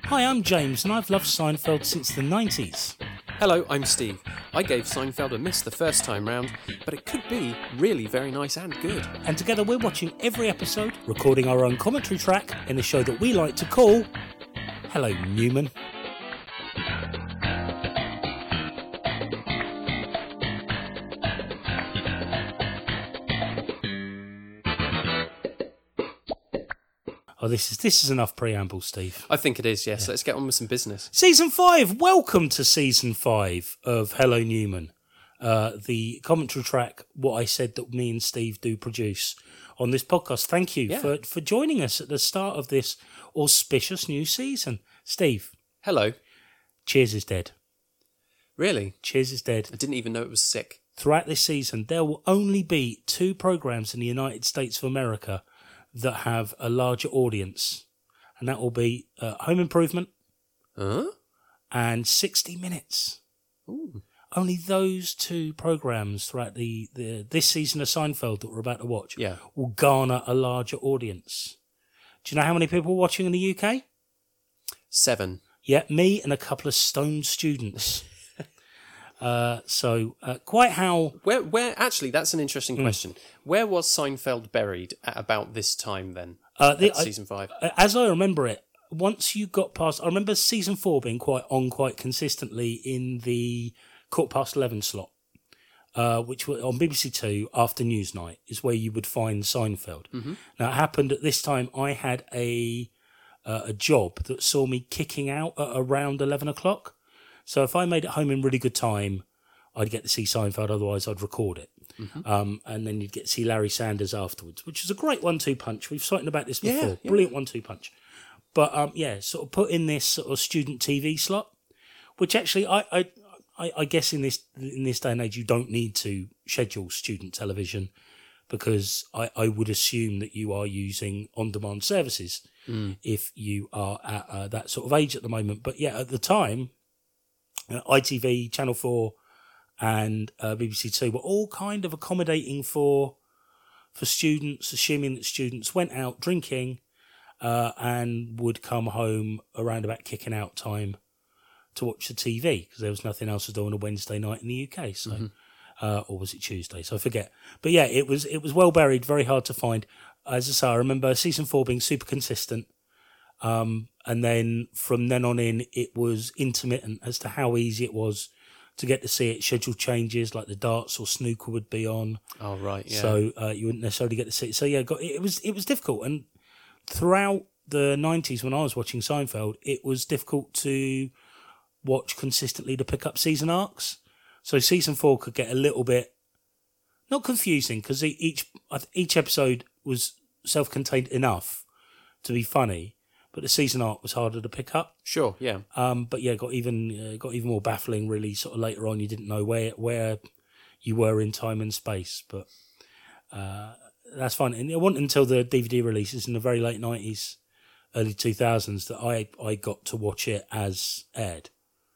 Hi, I'm James, and I've loved Seinfeld since the 90s. Hello, I'm Steve. I gave Seinfeld a miss the first time round, but it could be really very nice and good. And together we're watching every episode, recording our own commentary track in a show that we like to call Hello, Newman. Oh, this is enough preamble, Steve. I think it is, yes. Yeah. Let's get on with some business. Season 5. Welcome to Season 5 of Hello, Newman. The commentary track, what I said that me and Steve do produce on this podcast. Thank you for joining us at the start of this auspicious new season. Steve. Hello. Cheers is dead. Really? Cheers is dead. I didn't even know it was sick. Throughout this season, there will only be 2 programs in the United States of America that have a larger audience, and that will be Home Improvement and 60 Minutes. Ooh. Only those 2 programs throughout this season of Seinfeld that we're about to watch will garner a larger audience. Do you know how many people are watching in the UK? 7. Yeah, me and a couple of stoned students. Quite how... Where actually, that's an interesting question. Where was Seinfeld buried at about this time then, season 5? As I remember it, once you got past... I remember season 4 being quite consistently in the 11:15 slot, which was on BBC 2 after Newsnight, is where you would find Seinfeld. Mm-hmm. Now, it happened at this time, I had a job that saw me kicking out at around 11 o'clock. So if I made it home in really good time, I'd get to see Seinfeld, otherwise I'd record it. Mm-hmm. And then you'd get to see Larry Sanders afterwards, which is a great 1-2 punch. We've spoken about this before. Yeah. Brilliant 1-2 punch. But sort of put in this sort of student TV slot, which actually I guess in this day and age you don't need to schedule student television, because I would assume that you are using on-demand services if you are at that sort of age at the moment. But yeah, at the time... ITV, Channel 4 and BBC 2 were all kind of accommodating for students, assuming that students went out drinking and would come home around about kicking out time to watch the TV, because there was nothing else to do on a Wednesday night in the UK. So, or was it Tuesday? So I forget. But yeah, it was well buried, very hard to find. As I say, I remember season 4 being super consistent. And then from then on in, it was intermittent as to how easy it was to get to see it. Schedule changes, like the darts or snooker would be on. Oh, right, yeah. So you wouldn't necessarily get to see it. So yeah, it was difficult. And throughout the 90s, when I was watching Seinfeld, it was difficult to watch consistently to pick up season arcs. So season 4 could get a little bit, not confusing, because each episode was self-contained enough to be funny. But the season arc was harder to pick up. Sure, yeah. But yeah, got even more baffling. Really, sort of later on, you didn't know where you were in time and space. But that's fine. And it wasn't until the DVD releases in the very late 90s, early 2000s that I got to watch it as aired.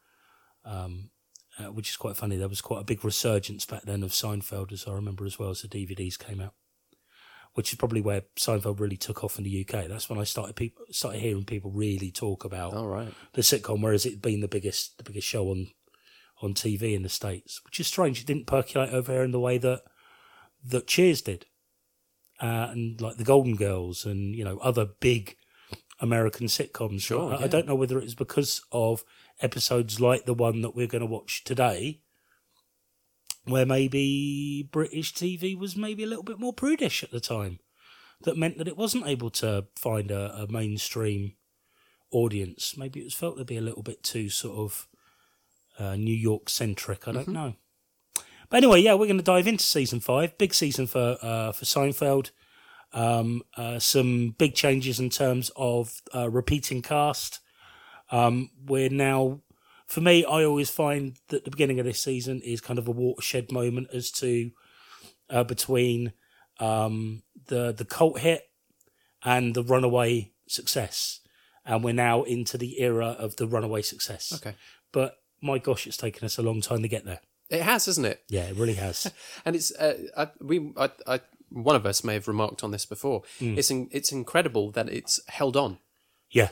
Which is quite funny. There was quite a big resurgence back then of Seinfeld, as I remember, as well as the DVDs came out. Which is probably where Seinfeld really took off in the UK. That's when I started hearing people really talk about the sitcom, whereas it'd been the biggest show on TV in the States, which is strange. It didn't percolate over here in the way that Cheers did, and like the Golden Girls and other big American sitcoms. Sure, I don't know whether it was because of episodes like the one that we're going to watch today, where maybe British TV was maybe a little bit more prudish at the time. That meant that it wasn't able to find a mainstream audience. Maybe it was felt to be a little bit too sort of New York-centric. I don't know. But anyway, yeah, we're going to dive into season 5. Big season for Seinfeld. Some big changes in terms of repeating cast. We're now... For me, I always find that the beginning of this season is kind of a watershed moment as to between the cult hit and the runaway success. And we're now into the era of the runaway success. Okay. But my gosh, it's taken us a long time to get there. It has, hasn't it? Yeah, it really has. And it's one of us may have remarked on this before. It's incredible that it's held on. Yeah.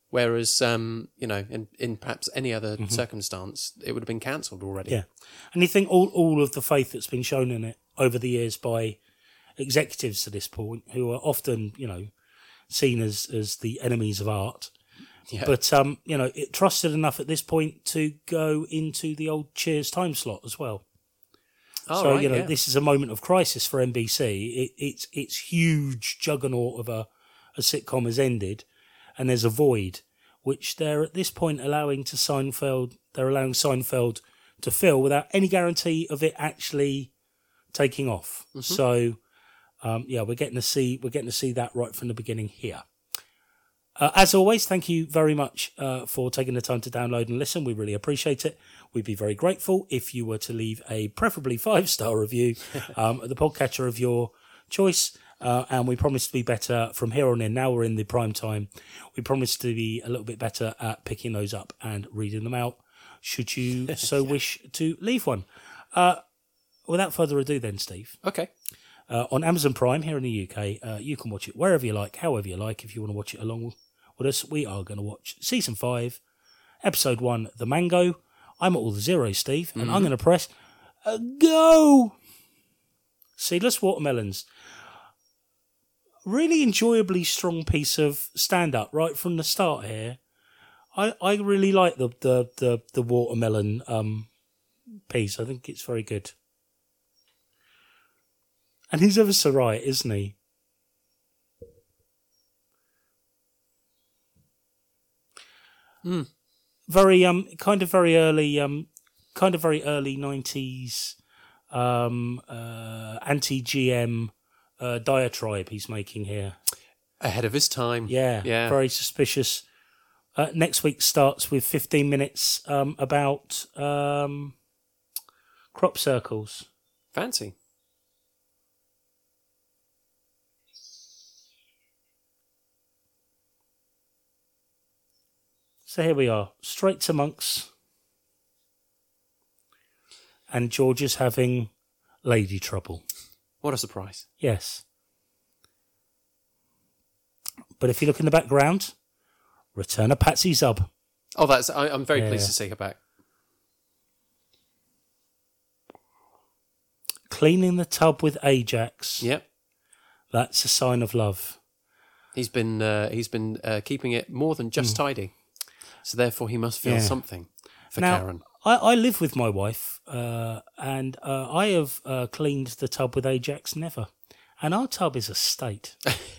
Whereas, in perhaps any other circumstance, it would have been cancelled already. Yeah. And you think all of the faith that's been shown in it over the years by executives to this point, who are often, seen as the enemies of art. Yeah. But, it trusted enough at this point to go into the old Cheers time slot as well. Oh, so, right, this is a moment of crisis for NBC. It's huge juggernaut of a sitcom has ended, and there's a void, which they're at this point allowing Seinfeld to fill without any guarantee of it actually taking off. Mm-hmm. So, we're getting to see that right from the beginning here. As always, thank you very much for taking the time to download and listen. We really appreciate it. We'd be very grateful if you were to leave a preferably 5-star review at the podcatcher of your choice. And we promise to be better from here on in. Now we're in the prime time. We promise to be a little bit better at picking those up and reading them out, should you so wish to leave one. Without further ado then, Steve. Okay. On Amazon Prime here in the UK, you can watch it wherever you like, however you like. If you want to watch it along with us, we are going to watch Season 5, Episode 1, The Mango. I'm at all the zeros, Steve, and I'm going to press go! Seedless watermelons. Really enjoyably strong piece of stand-up right from the start here. I really like the watermelon piece. I think it's very good. And he's ever so right, isn't he? Very very early 90s anti-GM diatribe he's making here. Ahead of his time. Yeah. Very suspicious. Next week starts with 15 minutes about crop circles. Fancy. So here we are, straight to Monks. And George is having lady trouble. What a surprise. Yes. But if you look in the background, Return of Patsy Zub. Oh, I'm very pleased to see her back. Cleaning the tub with Ajax. Yep. That's a sign of love. He's been keeping it more than just tidy. So therefore he must feel something for Karen. I live with my wife, and I have cleaned the tub with Ajax never. And our tub is a state.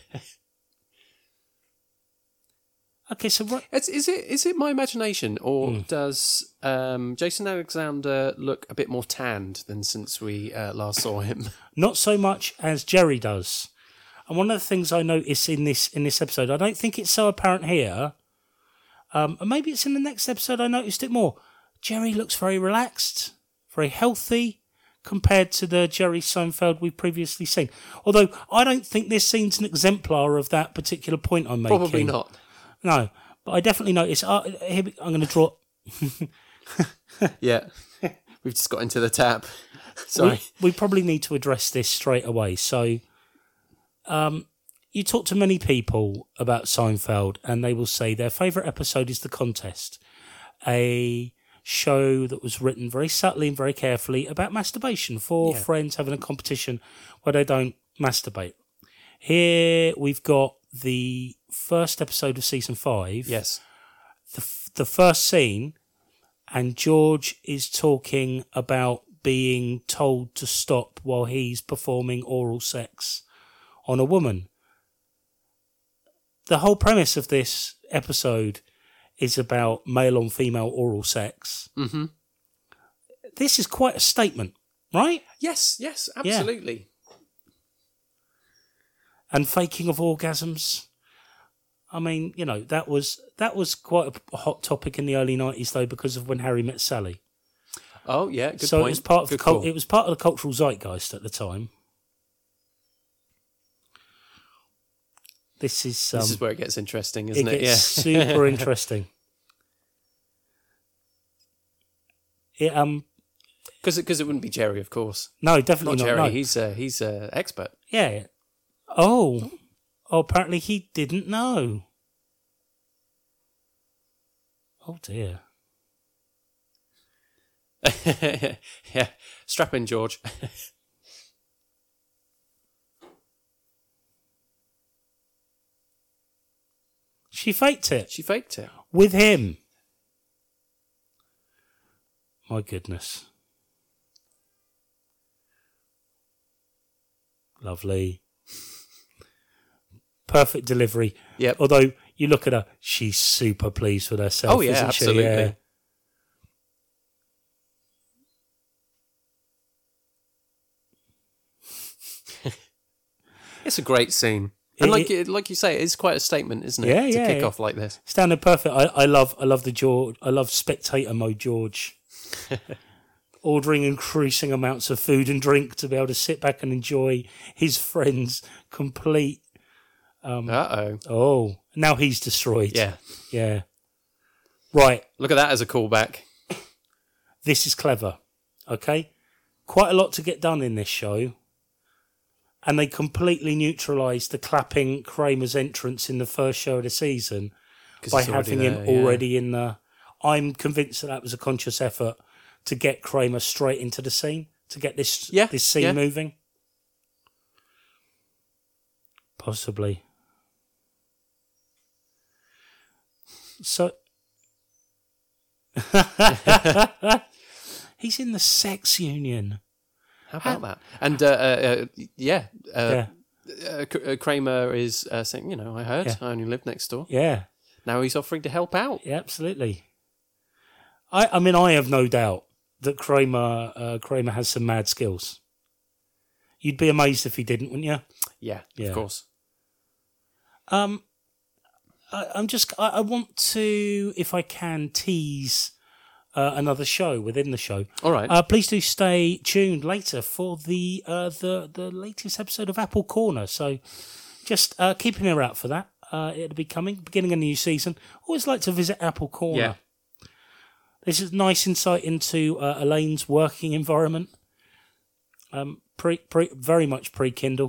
Okay, so what... Is it my imagination, or does Jason Alexander look a bit more tanned than since we last saw him? Not so much as Jerry does. And one of the things I notice in this episode, I don't think it's so apparent here, and maybe it's in the next episode I noticed it more. Jerry looks very relaxed, very healthy, compared to the Jerry Seinfeld we've previously seen. Although I don't think this scene's an exemplar of that particular point I'm making. Probably not. No, but I definitely notice. Here I'm going to draw. Yeah, we've just got into the tap. Sorry. We probably need to address this straight away. So, you talk to many people about Seinfeld, and they will say their favourite episode is The Contest, a show that was written very subtly and very carefully about masturbation for friends having a competition where they don't masturbate. Here we've got the first episode of season 5. Yes. The first scene, and George is talking about being told to stop while he's performing oral sex on a woman. The whole premise of this episode is about male on female oral sex. Mm-hmm. This is quite a statement, right? Yes, absolutely. Yeah. And faking of orgasms. I mean, that was quite a hot topic in the early 90s, though, because of When Harry Met Sally. Oh, yeah, good so point. It was it was part of the cultural zeitgeist at the time. This is where it gets interesting, isn't it? It gets super interesting. Because it wouldn't be Jerry, of course. No, definitely not. Jerry. No. He's an expert. Yeah. Oh, apparently he didn't know. Oh dear. Yeah, strap in, George. She faked it She faked it. with him. My goodness. Lovely. Perfect delivery. Yep. Although you look at her, she's super pleased with herself. Oh, yeah, isn't absolutely. She? Yeah. It's a great scene. And like you say, it's quite a statement, isn't it? Yeah, to yeah, kick yeah. off like this. Standard perfect. I love the George. I love spectator mode George. Ordering increasing amounts of food and drink to be able to sit back and enjoy his friend's complete. Uh-oh. Oh, now he's destroyed. Yeah. Yeah. Right. Look at that as a callback. This is clever. Okay. Quite a lot to get done in this show. And they completely neutralised the clapping Kramer's entrance in the first show of the season by he's already having there, him already in the... I'm convinced that was a conscious effort to get Kramer straight into the scene, to get this scene moving. Possibly. So... He's in the sex union. How about that? And Kramer is saying, I heard I only live next door. Yeah. Now he's offering to help out. Yeah, absolutely. I mean, I have no doubt that Kramer has some mad skills. You'd be amazed if he didn't, wouldn't you? Yeah, of course. I want to, if I can, tease another show within the show. All right. Please do stay tuned later for the latest episode of Apple Corner. So just keep an ear out for that. It'll be coming, beginning a new season. Always like to visit Apple Corner. Yeah. This is nice insight into Elaine's working environment. Very much pre-Kindle.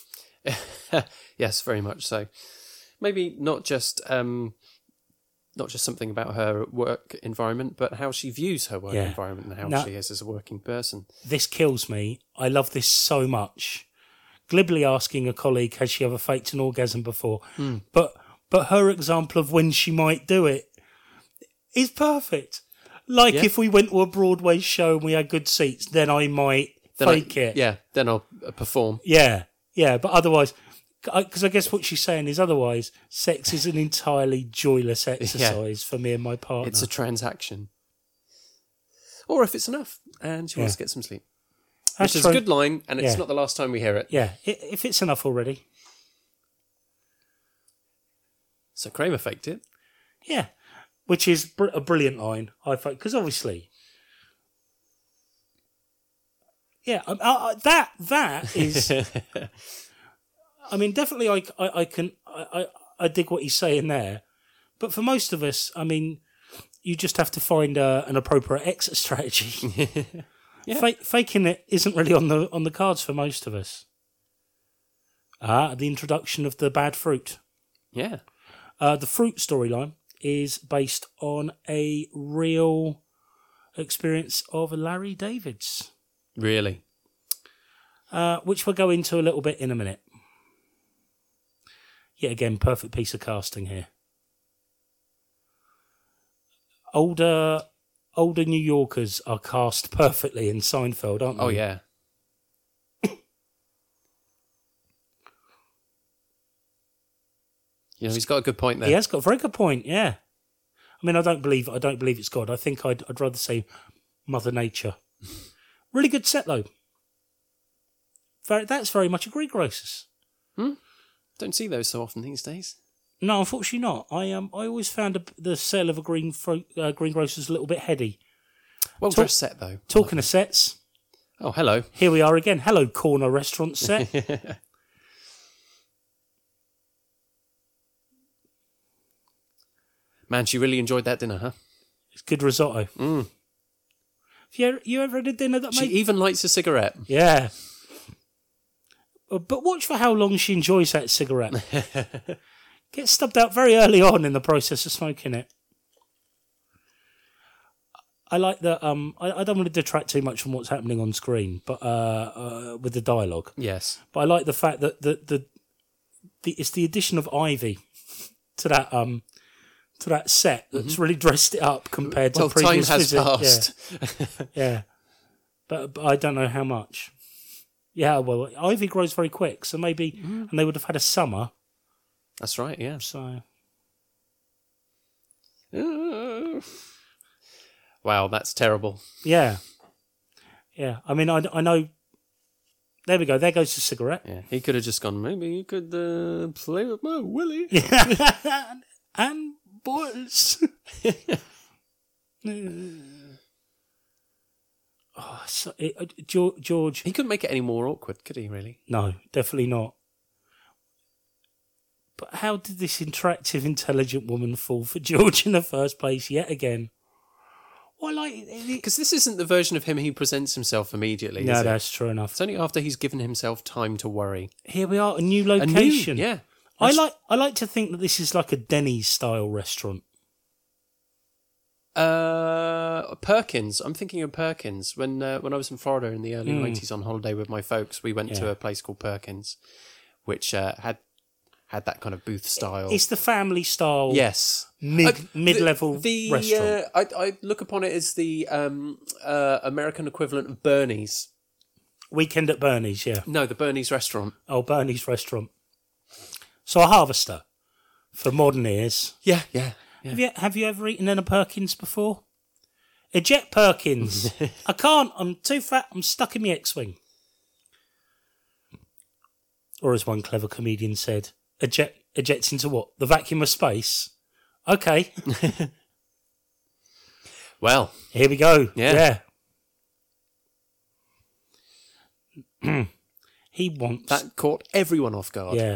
Yes, very much so. Maybe not just something about her work environment, but how she views her work environment and how she is as a working person. This kills me. I love this so much. Glibly asking a colleague, has she ever faked an orgasm before? But her example of when she might do it is perfect. Like if we went to a Broadway show and we had good seats, then I might fake it. Yeah, then I'll perform. Yeah, but otherwise... Because I guess what she's saying is otherwise, sex is an entirely joyless exercise for me and my partner. It's a transaction. Or if it's enough and she wants to get some sleep. Which is a good line, and it's not the last time we hear it. Yeah, if it's enough already. So Kramer faked it. Yeah, which is a brilliant line, I think, because obviously... Yeah, that is... I mean, definitely, I dig what he's saying there, but for most of us, I mean, you just have to find an appropriate exit strategy. Faking it isn't really on the cards for most of us. The introduction of the bad fruit. Yeah, the fruit storyline is based on a real experience of Larry David's. Really, which we'll go into a little bit in a minute. Yet again, perfect piece of casting here. Older New Yorkers are cast perfectly in Seinfeld, aren't they? Oh, yeah. He's got a good point there. He has got a very good point, yeah. I mean, I don't believe it's God. I think I'd rather say Mother Nature. Really good set, though. That's very much a greengrocers. Don't see those so often these days. No, unfortunately not. I always found the sale of a greengrocers a little bit heady. Well dressed set though. Talking of sets. Oh, hello. Here we are again. Hello, corner restaurant set. Man, she really enjoyed that dinner, huh? It's good risotto. Have you ever had a dinner that she even lights a cigarette? Yeah. But watch for how long she enjoys that cigarette. Gets stubbed out very early on in the process of smoking it. I like that. I don't want to detract too much from what's happening on screen, but with the dialogue. Yes. But I like the fact that it's the addition of Ivy to that set that's really dressed it up compared to previous time has visit. passed. Yeah. But I don't know how much. Yeah, well, Ivy grows very quick, so maybe, and they would have had a summer. That's right, yeah. So, Wow, that's terrible. yeah. I mean, I know. There we go. There goes the cigarette. Yeah, he could have just gone, maybe you could play with my willy. And boys. George. He couldn't make it any more awkward, could he, really? No, definitely not. But how did this interactive, intelligent woman fall for George in the first place yet again? Well, because this isn't the version of him he presents himself immediately. No, is it? that's true enough. It's only after he's given himself time to worry. Here we are, a new location. Yeah. I like to think that this is like a Denny's style restaurant. Perkins. I'm thinking of Perkins. When I was in Florida in the early 90s on holiday with my folks, we went to a place called Perkins, which had that kind of booth style. It's the family style. Yes. Mid-level the restaurant. I look upon it as the American equivalent of Bernie's. Weekend at Bernie's, yeah. No, the Bernie's restaurant. Oh, Bernie's restaurant. So a Harvester for modern ears. Yeah. Have you ever eaten in a Perkins before? Eject Perkins. I can't. I'm too fat. I'm stuck in my X-Wing. Or as one clever comedian said, eject into what? The vacuum of space? Okay. Well. Here we go. Yeah. He wants... That caught everyone off guard. Yeah.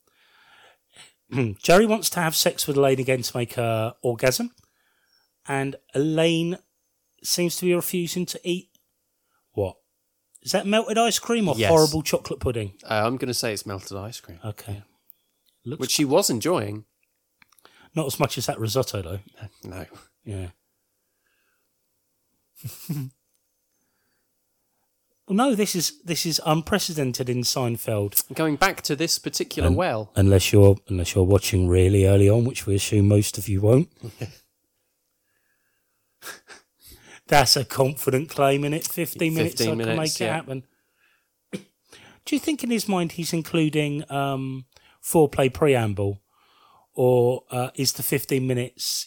Jerry wants to have sex with Elaine again to make her orgasm. And Elaine seems to be refusing to eat... What? Is that melted ice cream or Yes. horrible chocolate pudding? I'm going to say it's melted ice cream. Okay. Which she was enjoying. Not as much as that risotto, though. No. Yeah. Well, no, this is unprecedented in Seinfeld. Going back to this particular well. Unless you're watching really early on, which we assume most of you won't. That's a confident claim, in it. 15 minutes, I can make it happen. Do you think in his mind he's including foreplay preamble, or is the 15 minutes,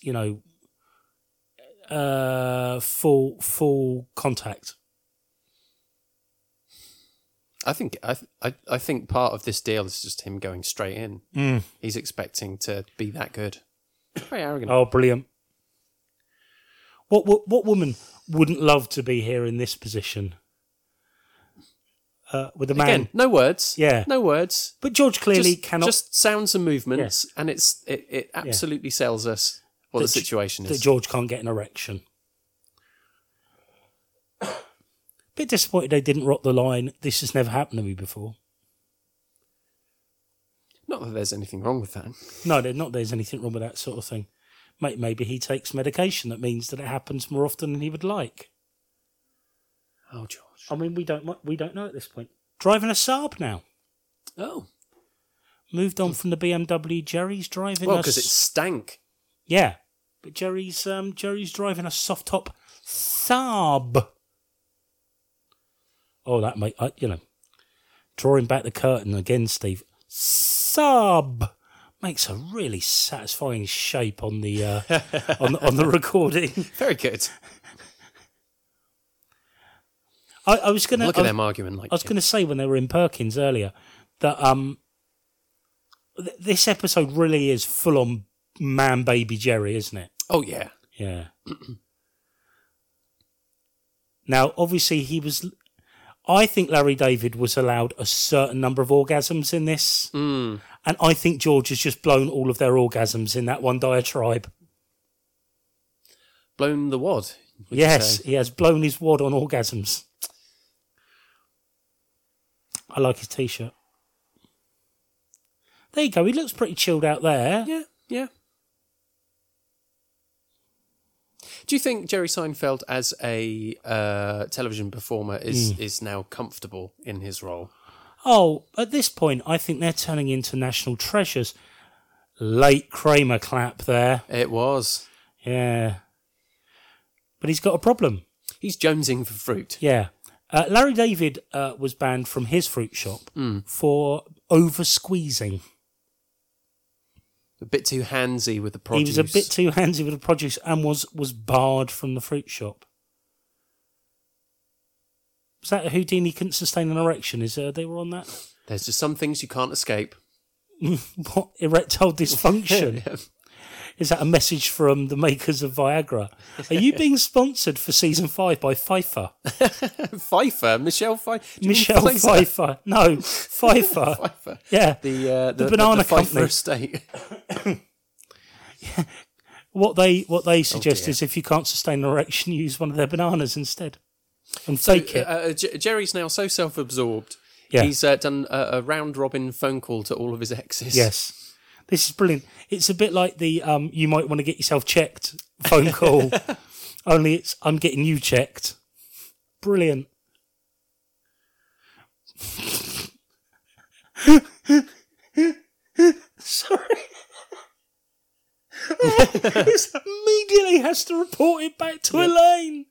full contact? I think part of this deal is just him going straight in. He's expecting to be that good. Very arrogant. Oh, brilliant! What woman wouldn't love to be here in this position? With a man. Again, no words. Yeah. No words. But George clearly cannot. Just sounds and movements, and it absolutely sells us what the situation that is. George can't get an erection. Bit disappointed they didn't rock the line, "This has never happened to me before." Not that there's anything wrong with that. No, there's anything wrong with that sort of thing. Maybe he takes medication that means that it happens more often than he would like. Oh, George. I mean, we don't know at this point. Driving a Saab now. Oh. Moved on from the BMW. Jerry's driving. Well, because it stank. Yeah, but Jerry's driving a soft top Saab. Oh, that mate, drawing back the curtain again, Steve. Saab makes a really satisfying shape on the on the recording. Very good. I was gonna look at them arguing like. I was gonna say when they were in Perkins earlier that this episode really is full on man baby Jerry, isn't it? Oh yeah, yeah. Now, obviously, I think Larry David was allowed a certain number of orgasms in this, and I think George has just blown all of their orgasms in that one diatribe. Blown the wad? Yes, he has blown his wad on orgasms. I like his T-shirt. There you go. He looks pretty chilled out there. Yeah. Do you think Jerry Seinfeld as a television performer is now comfortable in his role? Oh, at this point, I think they're turning into national treasures. Late Kramer clap there. It was. Yeah. But he's got a problem. He's jonesing for fruit. Yeah. Larry David was banned from his fruit shop for over-squeezing. A bit too handsy with the produce. He was a bit too handsy with the produce and was barred from the fruit shop. Was that Houdini couldn't sustain an erection? They were on that? There's just some things you can't escape. What? Erectile dysfunction? Yeah. Is that a message from the makers of Viagra? Are you being sponsored for season 5 by Pfeiffer? Pfeiffer? Michelle Pfeiffer? Michelle Pfeiffer. No, Pfeiffer. Pfeiffer. Yeah. The banana Pfeiffer company. estate. What they suggest dear. is if you can't sustain an erection, use one of their bananas instead. And fake it. Jerry's now so self-absorbed. Yeah. He's done a round-robin phone call to all of his exes. Yes. This is brilliant. It's a bit like the you might want to get yourself checked phone call, only it's I'm getting you checked. Brilliant. Sorry. He immediately has to report it back to Elaine.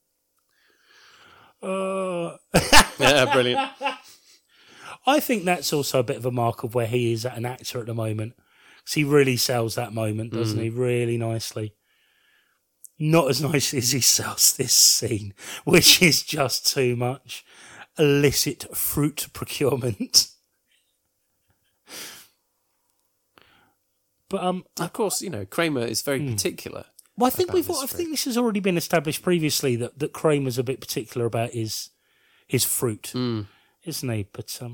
Yeah, brilliant. I think that's also a bit of a mark of where he is at an actor at the moment. Because he really sells that moment, doesn't he? Really nicely. Not as nicely as he sells this scene, which is just too much. Illicit fruit procurement. But Of course, Kramer is very particular. well, I think about this I think this has already been established previously that Kramer's a bit particular about his fruit, isn't he?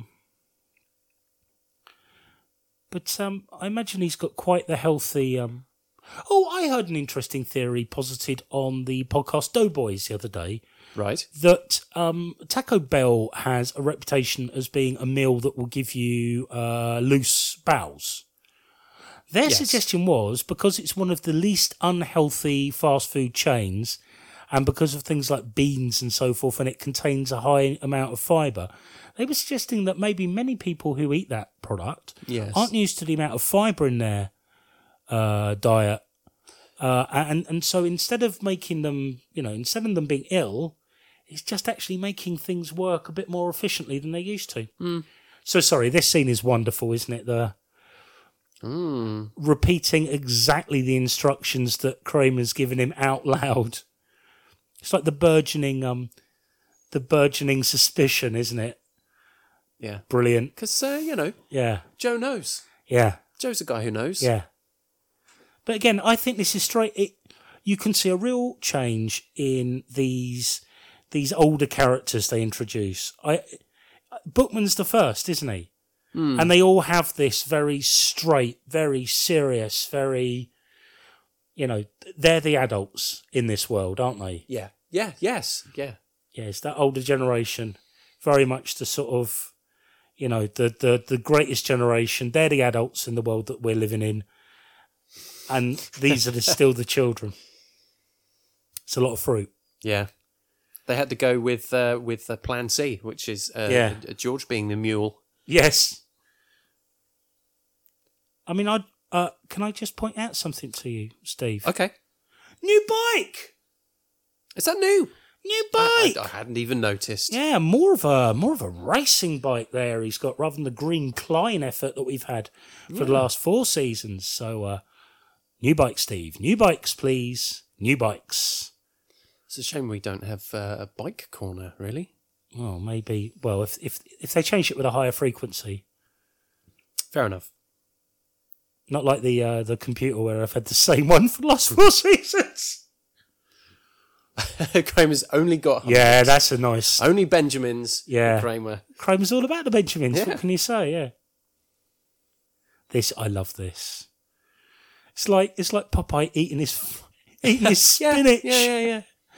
But I imagine he's got quite the healthy. Oh, I heard an interesting theory posited on the podcast Doughboys the other day. Right. That Taco Bell has a reputation as being a meal that will give you loose bowels. Their suggestion was because it's one of the least unhealthy fast food chains and because of things like beans and so forth, and it contains a high amount of fibre, they were suggesting that maybe many people who eat that product aren't used to the amount of fibre in their diet. And so instead of making them, instead of them being ill, it's just actually making things work a bit more efficiently than they used to. So sorry, this scene is wonderful, isn't it? Repeating exactly the instructions that Kramer's given him out loud. It's like the burgeoning suspicion, isn't it? Yeah. Brilliant. Because, Yeah. Joe knows. Yeah. Joe's a guy who knows. Yeah. But again, I think this is straight. You can see a real change in these older characters they introduce. Bookman's the first, isn't he? And they all have this very straight, very serious, very, they're the adults in this world, aren't they? Yeah. Yeah. Yes. Yeah. Yeah, it's that older generation, very much the sort of, the greatest generation. They're the adults in the world that we're living in. And these are still the children. It's a lot of fruit. Yeah. They had to go with Plan C, which is George being the mule. Yes. I mean, can I just point out something to you, Steve? Okay. New bike. Is that new? New bike. I hadn't even noticed. Yeah, more of a racing bike there. He's got rather than the Green Klein effort that we've had for the last 4 seasons. So, new bike, Steve. New bikes, please. New bikes. It's a shame we don't have a bike corner, really. Well, maybe. Well, if they change it with a higher frequency. Fair enough. Not like the computer where I've had the same one for the last 4 seasons. Kramer's only got... Yeah, that's a nice... Only Benjamins. Yeah. Kramer. Kramer's all about the Benjamins. Yeah. What can you say? Yeah. I love this. It's like Popeye eating his spinach. Yeah.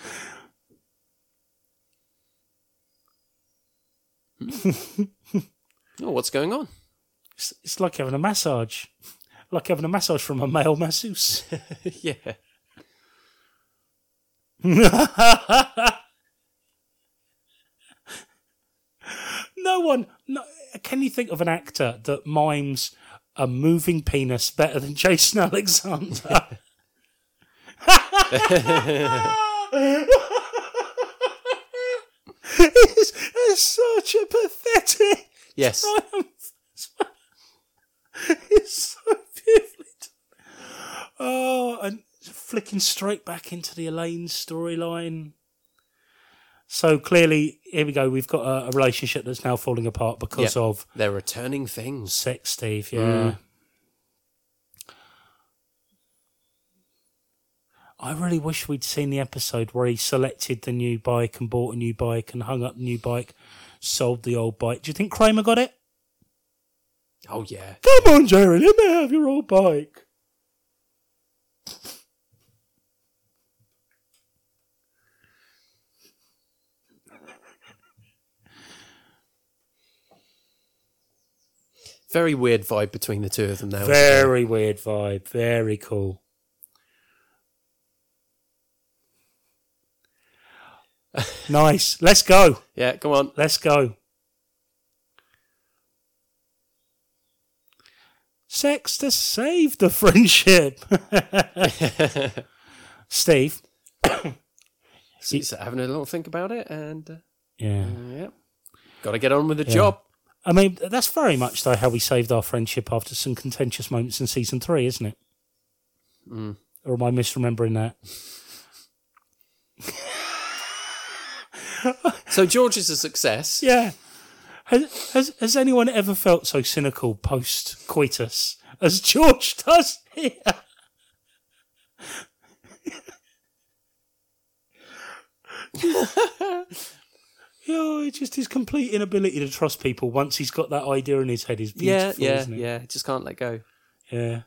Oh, what's going on? It's like having a massage. Like having a massage from a male masseuse. Yeah. No, can you think of an actor that mimes a moving penis better than Jason Alexander? it's such a pathetic Yes. triumph. It's so beautifully done. Oh, and flicking straight back into the Elaine storyline. So clearly, here we go. We've got a relationship that's now falling apart because of They're returning things. sex, Steve. Yeah. I really wish we'd seen the episode where he selected the new bike and bought a new bike and hung up the new bike, sold the old bike. Do you think Kramer got it? Oh, yeah. Come on, Jerry, let me have your old bike. Very weird vibe between the two of them now. Very weird vibe. Very cool. Nice. Let's go. Yeah, come on. Let's go. Sex to save the friendship. Steve. So having a little think about it and... Yeah. yeah. Got to get on with the job. I mean, that's very much, though, how we saved our friendship after some contentious moments in season 3, isn't it? Mm. Or am I misremembering that? So George is a success. Yeah. Has anyone ever felt so cynical post-coitus as George does here? It's just his complete inability to trust people once he's got that idea in his head is beautiful, isn't it? Yeah. Just can't let go. Yeah.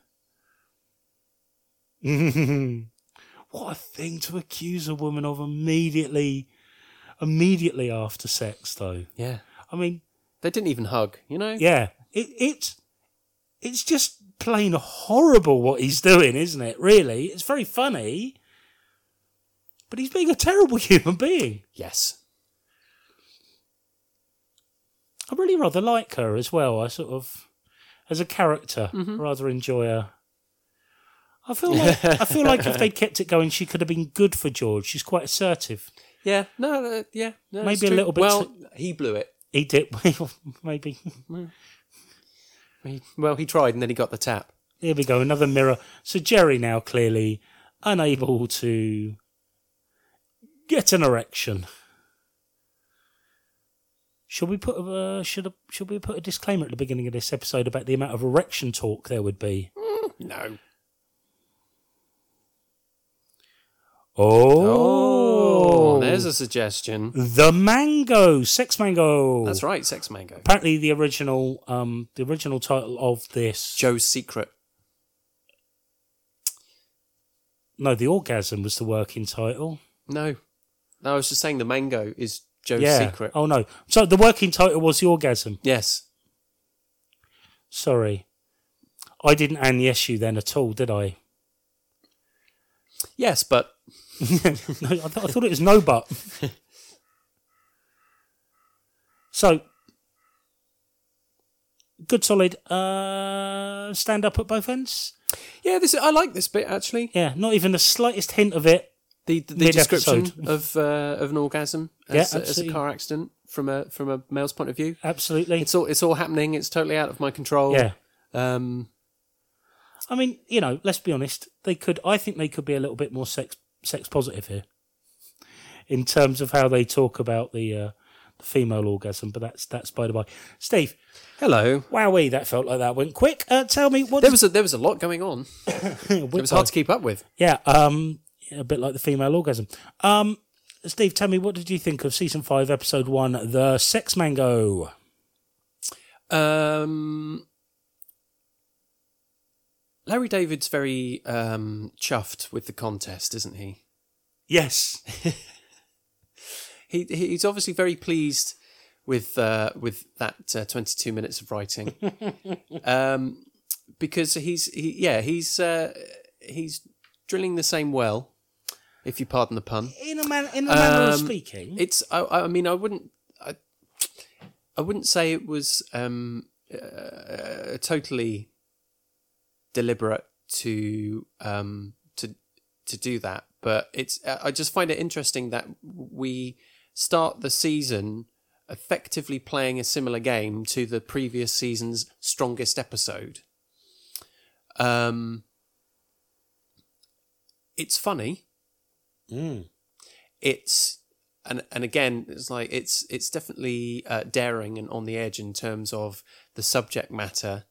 What a thing to accuse a woman of immediately after sex, though. Yeah. I mean... They didn't even hug, you know? Yeah. It's just plain horrible what he's doing, isn't it? Really. It's very funny. But he's being a terrible human being. Yes. I really rather like her as well. I sort of, as a character, rather enjoy her. I feel like if they'd kept it going, she could have been good for George. She's quite assertive. Yeah. No, yeah. No, Maybe it's a true. little bit Well, he blew it. He did. Maybe. He tried and then he got the tap. Here we go, another mirror. So Jerry now clearly unable to get an erection. Should we put a disclaimer at the beginning of this episode about the amount of erection talk there would be? No. Oh, there's a suggestion. The mango, sex mango. That's right, sex mango. Apparently, the original title of this, Joe's Secret. No, the orgasm was the working title. No, I was just saying the mango is Joe's Secret. Oh no, so the working title was the orgasm. Yes. Sorry, I didn't and yes you then at all, did I? Yes, but No, I thought it was no but. So, good solid stand up at both ends. yeah, I like this bit actually. Yeah, not even the slightest hint of it. The description of an orgasm as a car accident from a male's point of view. Absolutely. It's all happening. It's totally out of my control. Yeah. I mean, let's be honest. I think they could be a little bit more sex positive here, in terms of how they talk about the female orgasm. But that's by the by. Steve, hello. Wowee, that felt like that went quick. Tell me what there was a lot going on. It was hard to keep up with. Yeah. A bit like the female orgasm. Steve, tell me, what did you think of season 5, episode 1, The Sex Mango? Larry David's very chuffed with the contest, isn't he? Yes. He's obviously very pleased with that 22 minutes of writing, because he's drilling the same well if you pardon the pun. In a manner of speaking. It's. I mean, I wouldn't say it was totally deliberate to do that, but it's. I just find it interesting that we start the season effectively playing a similar game to the previous season's strongest episode. It's funny. It's and again, it's like it's definitely daring and on the edge in terms of the subject matter,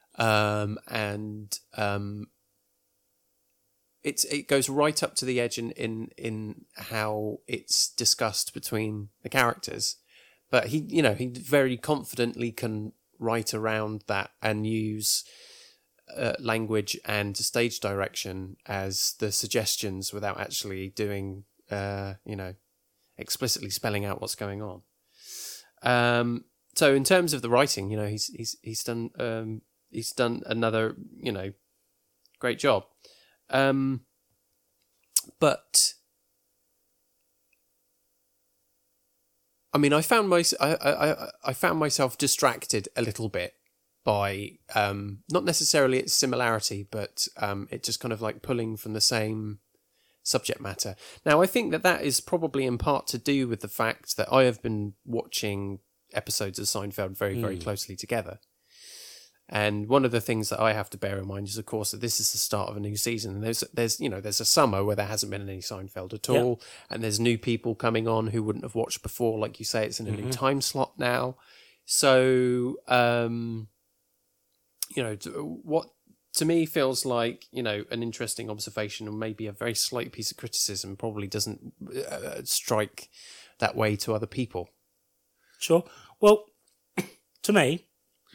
it goes right up to the edge in how it's discussed between the characters. But he very confidently can write around that and use language and stage direction as the suggestions without actually doing, explicitly spelling out what's going on. So in terms of the writing, he's done another, great job. But I mean, I found myself distracted a little bit by not necessarily its similarity, but it just kind of like pulling from the same subject matter. Now, I think that is probably in part to do with the fact that I have been watching episodes of Seinfeld very, very closely together. And one of the things that I have to bear in mind is, of course, that this is the start of a new season. And there's a summer where there hasn't been any Seinfeld at all, and there's new people coming on who wouldn't have watched before. Like you say, it's in a new time slot now. So, what to me feels like an interesting observation, and maybe a very slight piece of criticism, probably doesn't strike that way to other people. Sure. Well, to me,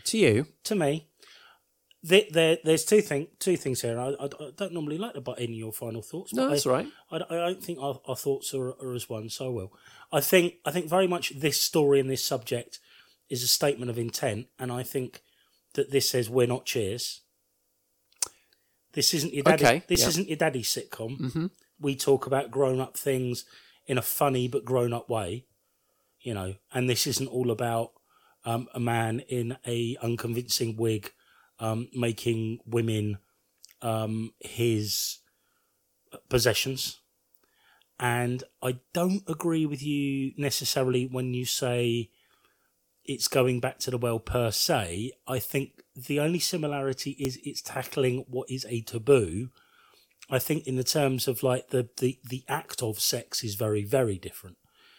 there's two things here. I don't normally like to butt in your final thoughts. No, that's right. I don't think our thoughts are as one, so I will. I think very much this story and this subject is a statement of intent, and I think that this says we're not Cheers. This isn't your daddy. Okay, isn't your daddy's sitcom. Mm-hmm. We talk about grown-up things in a funny but grown-up way, and this isn't all about a man in a unconvincing wig making women his possessions. And I don't agree with you necessarily when you say it's going back to the well per se. I think the only similarity is it's tackling what is a taboo. I think in the terms of like the act of sex is very, very different.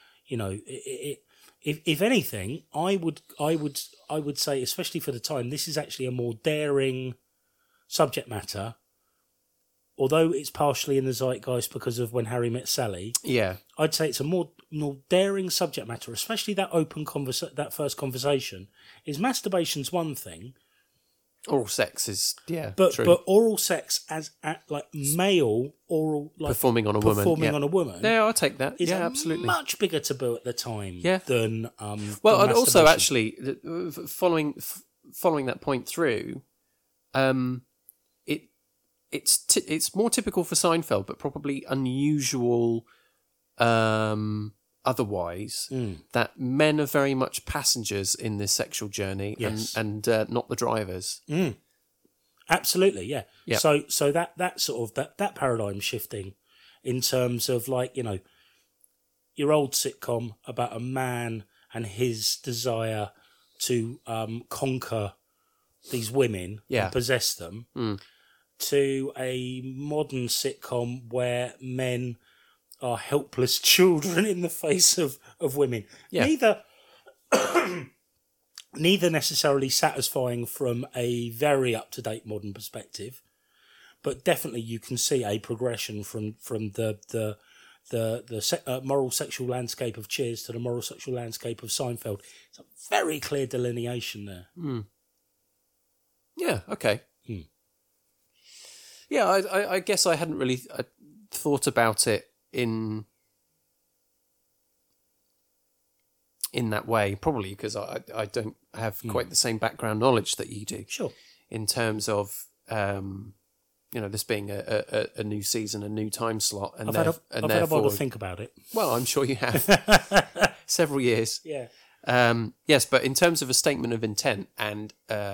If anything, I would say, especially for the time, this is actually a more daring subject matter. Although it's partially in the zeitgeist because of When Harry Met Sally. Yeah, I'd say it's a more daring subject matter, especially that that first conversation. Is masturbation's one thing. Oral sex is but true. But oral sex as like male oral, like performing on a woman. Yeah, I'll take that. Is absolutely much bigger taboo at the time. Than well, than and also masturbation. actually following that point through, it's more typical for Seinfeld, but probably unusual. Otherwise, that men are very much passengers in this sexual journey, and not the drivers. Absolutely, yeah. So that sort of that paradigm shifting in terms of like your old sitcom about a man and his desire to conquer these women and possess them, to a modern sitcom where men are helpless children in the face of women. Yeah. Neither necessarily satisfying from a very up-to-date modern perspective, but definitely you can see a progression from the moral sexual landscape of Cheers to the moral sexual landscape of Seinfeld. It's a very clear delineation there. Yeah, okay. Yeah, I guess I hadn't really thought about it in that way, probably because I don't have quite the same background knowledge that you do. Sure. In terms of this being a new season, a new time slot, and I've had a while to think about it. Well, I'm sure you have. Several years. Yeah. Yes, but in terms of a statement of intent and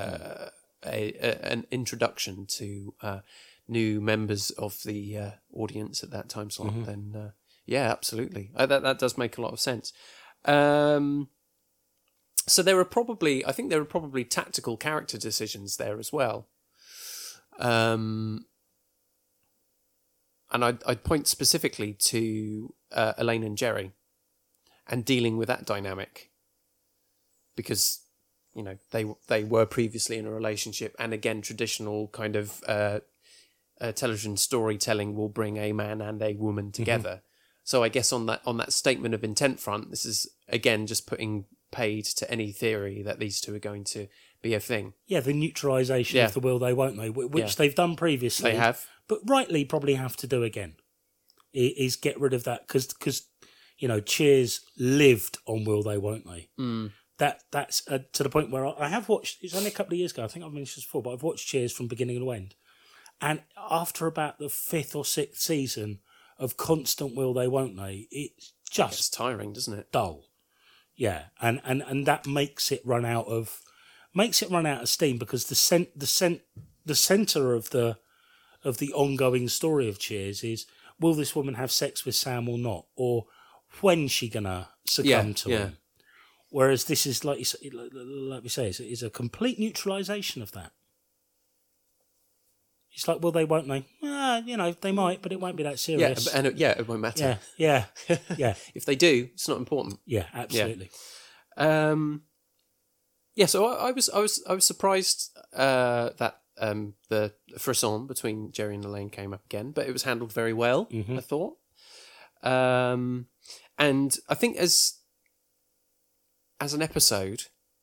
an introduction to new members of the audience at that time slot, then yeah, absolutely. That does make a lot of sense. So I think there are probably tactical character decisions there as well. And I'd point specifically to Elaine and Jerry and dealing with that dynamic, because they were previously in a relationship, and again, traditional kind of television storytelling will bring a man and a woman together. So I guess on that statement of intent front, this is again just putting paid to any theory that these two are going to be a thing. Yeah, the neutralisation of the will they, won't they, which they've done previously. They have. But rightly probably have to do again, is get rid of that, because Cheers lived on will they, won't they? That's to the point where I have watched, it's only a couple of years ago, I think I've mentioned this before, but I've watched Cheers from beginning to end. And after about the 5th or 6th season of constant will they, won't they, it's It's tiring, doesn't it? dull. Yeah, and that makes it run out of steam, because the centre of the ongoing story of Cheers is, will this woman have sex with Sam or not, or when's she gonna succumb to him? Whereas this is like we say, is a complete neutralisation of that. It's like, will they, won't they? They might, but it won't be that serious. Yeah, and it won't matter. Yeah. If they do, it's not important. Yeah, absolutely. So I was surprised that the frisson between Jerry and Elaine came up again, but it was handled very well, I thought. And I think as an episode,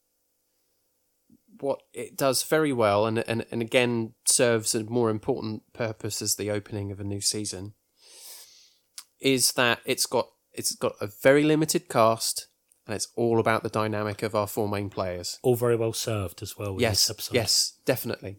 what it does very well, and again serves a more important purpose as the opening of a new season, is that it's got a very limited cast, and it's all about the dynamic of our four main players. All very well served as well with this episode. Yes, definitely.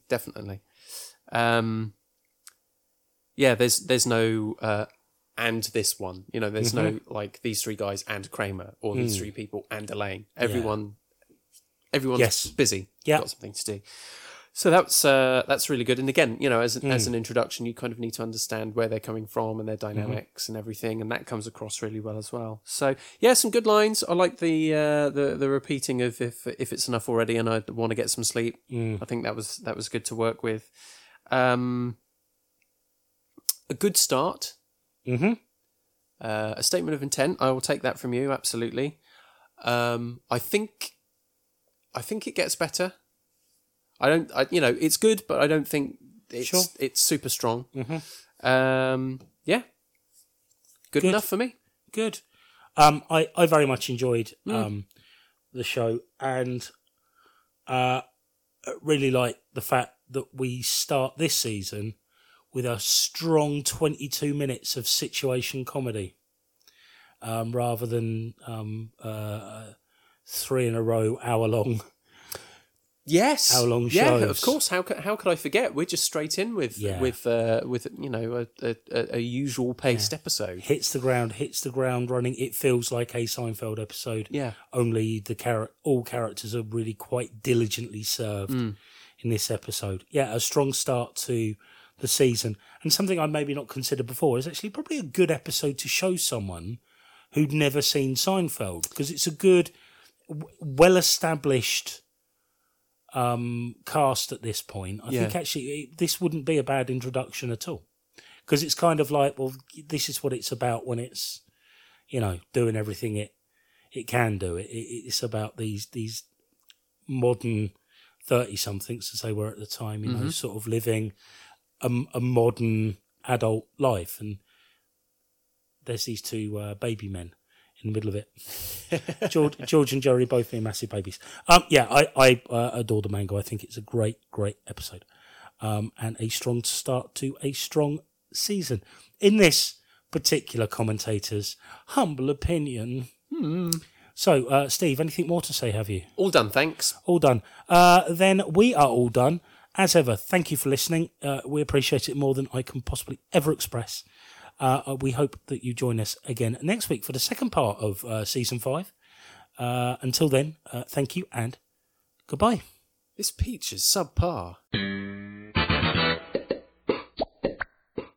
There's no and this one. There's no like these three guys and Kramer, or these three people and Elaine. Everyone's busy. Yeah. Got something to do. So that's really good. And again, as an introduction, you kind of need to understand where they're coming from and their dynamics and everything, and that comes across really well as well. So yeah, some good lines. I like the repeating of if it's enough already and I want to get some sleep. I think that was good to work with. A good start. A statement of intent. I will take that from you, absolutely. I think it gets better. It's good, but I don't think it's super strong. Good enough for me. Good. I very much enjoyed the show, and really like the fact that we start this season with a strong 22 minutes of situation comedy, rather than 3 in a row hour-long. Yes, hour-long shows. Yeah, of course. How could I forget? We're just straight in with a usual paced episode. Hits the ground running. It feels like a Seinfeld episode. Yeah. Only all characters are really quite diligently served in this episode. Yeah, a strong start to the season, and something I maybe not considered before is actually probably a good episode to show someone who'd never seen Seinfeld, because it's a good, well-established cast at this point. I think actually this wouldn't be a bad introduction at all, because it's kind of like, well, this is what it's about when it's, doing everything it can do. It's about these modern 30-somethings, as they were at the time, sort of living a modern adult life, and there's these two baby men in the middle of it. George and Jerry both being massive babies. I adore the Mango. I think it's a great episode, and a strong start to a strong season. In this particular commentator's humble opinion. So, Steve, anything more to say, have you? All done, thanks. All done. Then we are all done. As ever, thank you for listening. We appreciate it more than I can possibly ever express. We hope that you join us again next week for the second part of Season 5. Until then, thank you and goodbye. This peach is subpar.